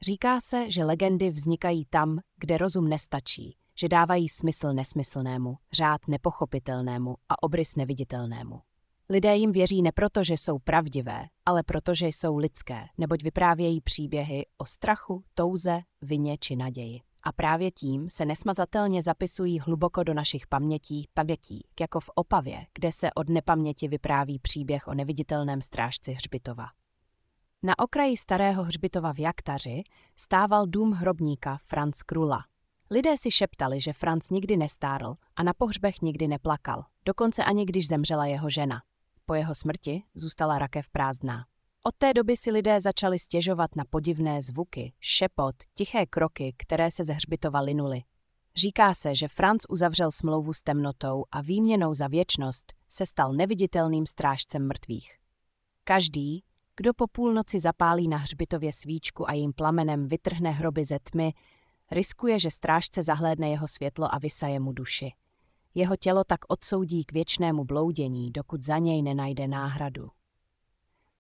Říká se, že legendy vznikají tam, kde rozum nestačí, že dávají smysl nesmyslnému, řád nepochopitelnému a obrys neviditelnému. Lidé jim věří ne proto, že jsou pravdivé, ale proto, že jsou lidské, neboť vyprávějí příběhy o strachu, touze, vině či naději. A právě tím se nesmazatelně zapisují hluboko do našich pamětí, jako v Opavě, kde se od nepaměti vypráví příběh o neviditelném strážci hřbitova. Na okraji starého hřbitova v Jaktaři stával dům hrobníka Franz Krula. Lidé si šeptali, že Franz nikdy nestárl a na pohřbech nikdy neplakal, dokonce ani když zemřela jeho žena. Po jeho smrti zůstala rakev prázdná. Od té doby si lidé začali stěžovat na podivné zvuky, šepot, tiché kroky, které se ze hřbitova linuly. Říká se, že Franz uzavřel smlouvu s temnotou a výměnou za věčnost se stal neviditelným strážcem mrtvých. Každý, kdo po půlnoci zapálí na hřbitově svíčku a jím plamenem vytrhne hroby ze tmy, riskuje, že strážce zahlédne jeho světlo a vysaje mu duši. Jeho tělo tak odsoudí k věčnému bloudění, dokud za něj nenajde náhradu.